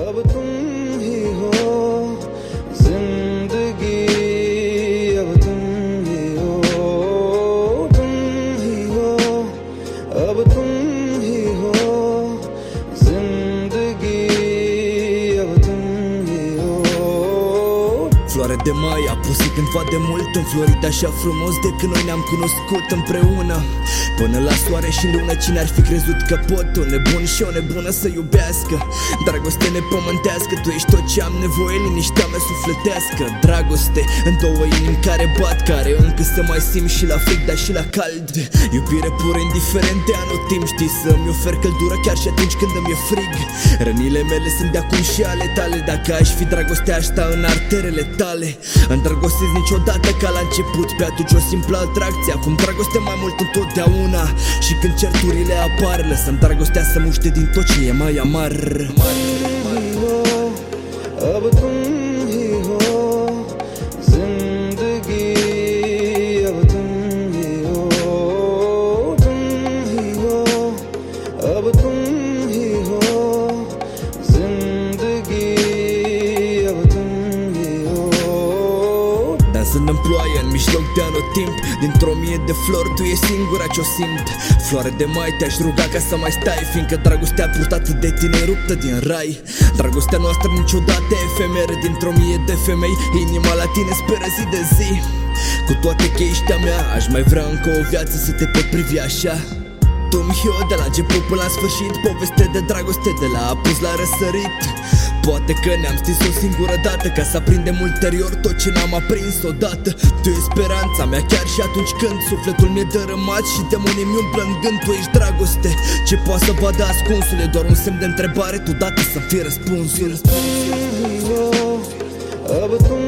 अब तुम ही हो जिंदगी, अब तुम ही हो, तुम ही हो, अब तुम ही हो जिंदगी, अब तुम ही हो. Floare de mai a pus cândva de mult, înflorit așa frumos de când noi ne-am cunoscut împreună. Până la soare și lună, cine ar fi crezut că pot un nebun și o nebună să iubească? Dragoste nepământească, tu ești tot ce am nevoie, liniștea mea sufletească. Dragoste în două inimi care bat, care încă să mai simt și la frig, dar și la cald. Iubire pură, indiferent de anotimp, știi să-mi ofer căldură chiar și atunci când îmi e frig. Rănile mele sunt de acum și ale tale, dacă aș fi dragostea aș sta în arterele tale. Îndrăgostesc niciodată ca la început, pe atunci o simplă atracție, acum dragoste mai mult întotdeauna. Și când certurile apar, lăsăm dragostea să muște din tot ce e mai amar. अब तुम ही हो जिंदगी, अब तुम ही हो, तुम ही हो, अब तुम ही हो जिंदगी, अब तुम ही हो. Dansând în ploaie, în mijloc de anotimp, dintr-o mie de flori tu e singura ce-o simt. Floare de mai, te-aș ruga ca să mai stai, fiindcă dragostea purtată de tine e ruptă din rai. Dragostea noastră niciodată efemeră, dintr-o mie de femei inima la tine speră zi de zi. Cu toate că ești a mea, aș mai vrea încă o viață să te pot privi așa. Tu-mi eu de la început până la sfârșit, poveste de dragoste de la apus la răsărit. Poate că ne-am stins o singură dată ca să aprindem ulterior tot ce n-am aprins odată. Tu ești speranța mea chiar și atunci când sufletul mi-e dărâmat și demonii mi umblă în gând. Tu ești dragoste, ce poate să vadă ascunsul, e doar un semn de întrebare, tu dată să-mi fii răspunsul. अब तुम